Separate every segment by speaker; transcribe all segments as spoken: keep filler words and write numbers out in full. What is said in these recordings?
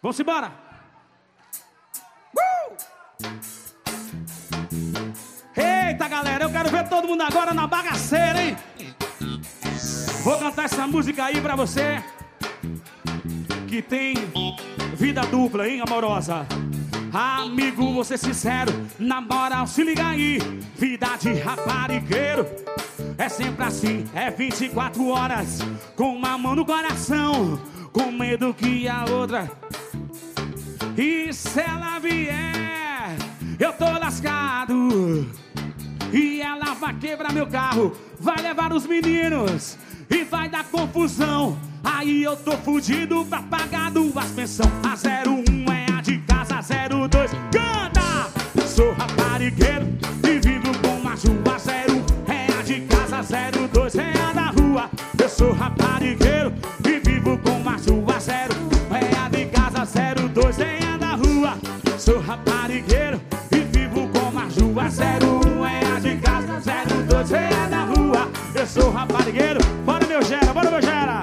Speaker 1: Vamos embora. Uh! Eita, galera, eu quero ver todo mundo agora na bagaceira, hein? Vou cantar essa música aí pra você que tem vida dupla, hein, amorosa. Amigo, vou ser sincero, na moral, se liga aí. Vida de raparigueiro é sempre assim, é vinte e quatro horas com uma mão no coração, com medo que a outra. E se ela vier, eu tô lascado. E ela vai quebrar meu carro, vai levar os meninos e vai dar confusão. Aí eu tô fudido pra pagar duas pensão. A zero um é a de casa, zero dois canta. Sou raparigueiro e vivo com uma rua. Zero um é a de casa, zero dois é a da rua. Eu sou raparigueiro e vivo com uma rua. Zero um é a de casa, zero dois é a da rua. Sou raparigueiro e vivo com uma rua. Zero um é a de casa, zero dois é a da rua. Eu sou raparigueiro. Bora, meu gera, bora, meu gera.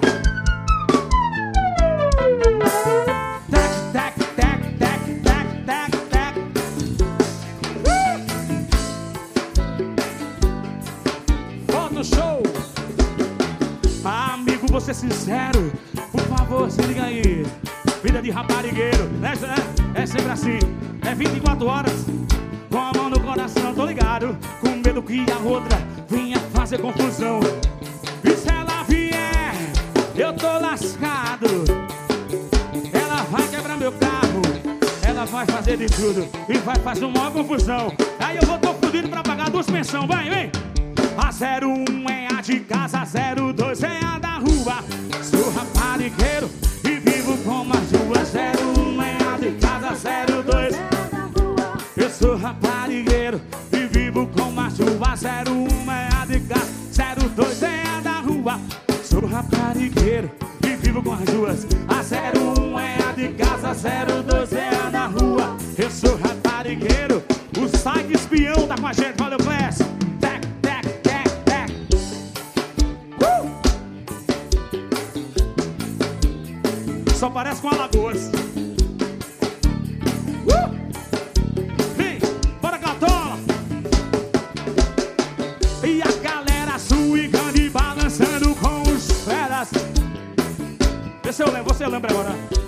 Speaker 1: Show! Amigo, vou ser sincero, por favor, se liga aí. Vida de raparigueiro, né? É sempre assim, é vinte e quatro horas com a mão no coração, tô ligado. Com medo que a outra venha fazer confusão. E se ela vier, eu tô lascado. Ela vai quebrar meu carro, ela vai fazer de tudo e vai fazer uma confusão. Aí eu vou tô fudido pra pagar duas pensão, vai, vem! A zero um é a de casa, zero dois é a da rua. Sou raparigueiro e vivo com as duas. Zero um é a de casa, zero dois é a da rua. Eu sou raparigueiro e vivo com as duas. Zero um é a de casa, zero dois é a da rua. Sou raparigueiro e vivo com as duas. A zero um é a de casa, zero dois é a da rua. Eu sou raparigueiro. O site espião tá com a gente, valeu, Class. Só parece com Alagoas. Uh! Vem, bora Catola. E a galera swingando e balançando com os feras. Esse eu lembro, você lembra agora?